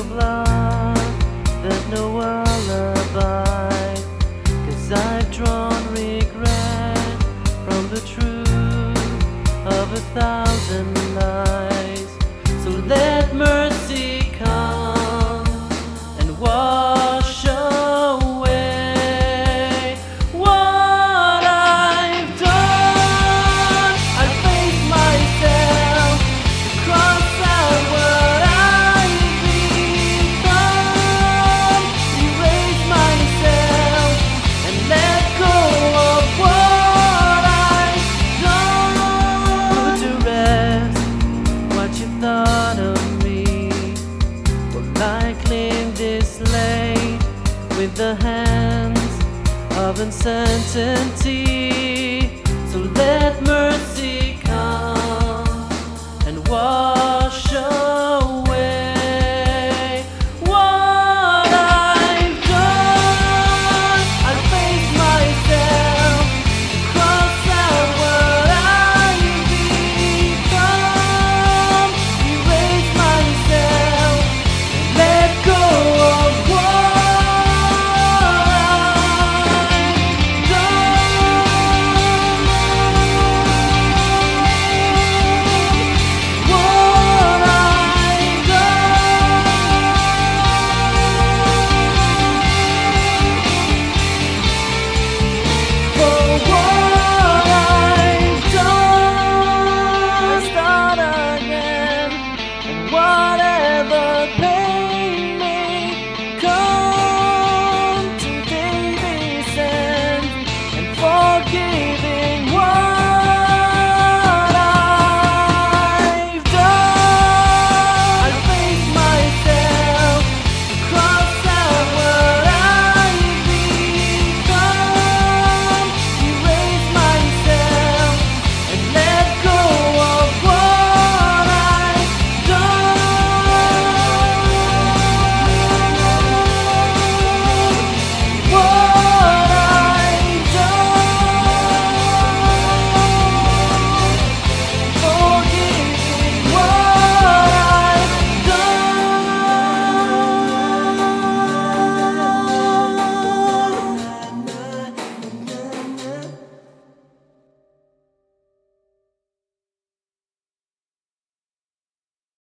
of love that no lullaby, 'cause I've drawn regret from the truth of 1,000 lies. So let mercy come and wash away what I've done. I face myself, cross out what I've become, erase myself and let go of what I've done. Put to rest what you thought of me. Well, I clean this slate with the hands of uncertainty. So let mercy